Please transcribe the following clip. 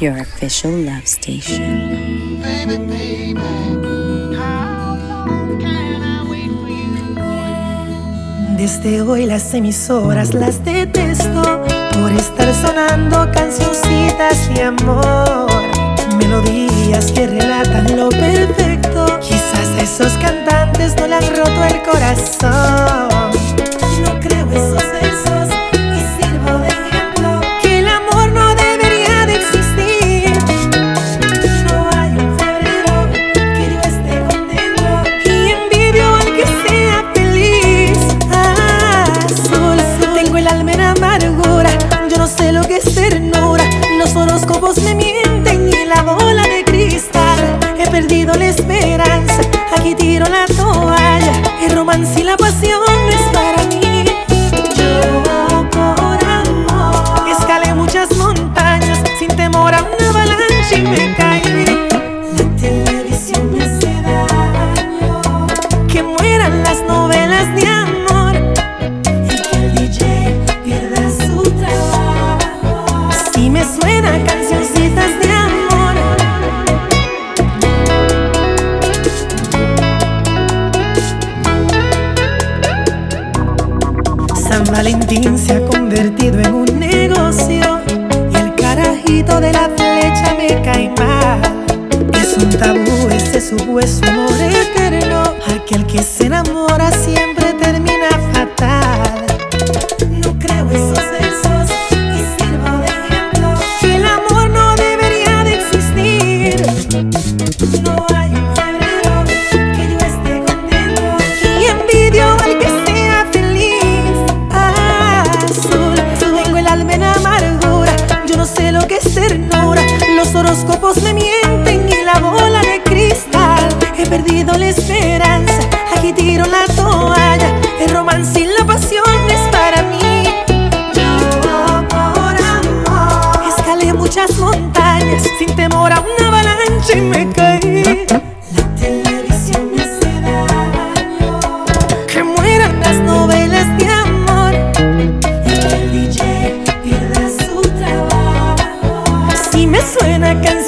your official love station. Baby, baby, how long can I wait for you? Desde hoy las emisoras las detesto por estar sonando cancioncitas de amor, melodías que relatan lo perfecto. Quizás a esos cantantes no le han roto el corazón. No creo esos versos y sirvo de ejemplo que el amor no debería de existir. No hay un febrero que yo esté contento y envidio al que sea feliz. Azul, tengo el alma en amargura, yo no sé lo que es ternura. Los horóscopos me mienten y la bola de cristal. He perdido la esperanza, aquí tiro la toalla. El romance y la pasión no es para mí. Yo por amor escalé muchas montañas sin temor a una avalancha y me caí. La televisión me hace daño, que mueran las novelas de amor y que el DJ pierda su trabajo. Si me suenan cancioncitas de amor. San Valentín se ha convertido en un negocio y el carajito de la flecha me cae mal. Es un tabú ese supuesto amor eterno, aquel que se enamora siempre termina fatal. No creo esos versos y sirvo de ejemplo que el amor no debería de existir. No hay un febrero que yo esté contento y envidio al que sea feliz. Azul, tengo el alma en amargura, yo no sé lo que es ternura. Los horóscopos me mienten y la bola de cristal. He perdido la esperanza, aquí tiro la toalla. El romance y la pasión es para mí. Yo por amor escalé muchas montañas sin temor a una avalancha y me caí. La televisión me hace daño, que mueran las novelas de amor y que el DJ pierda su trabajo. Si me suena canción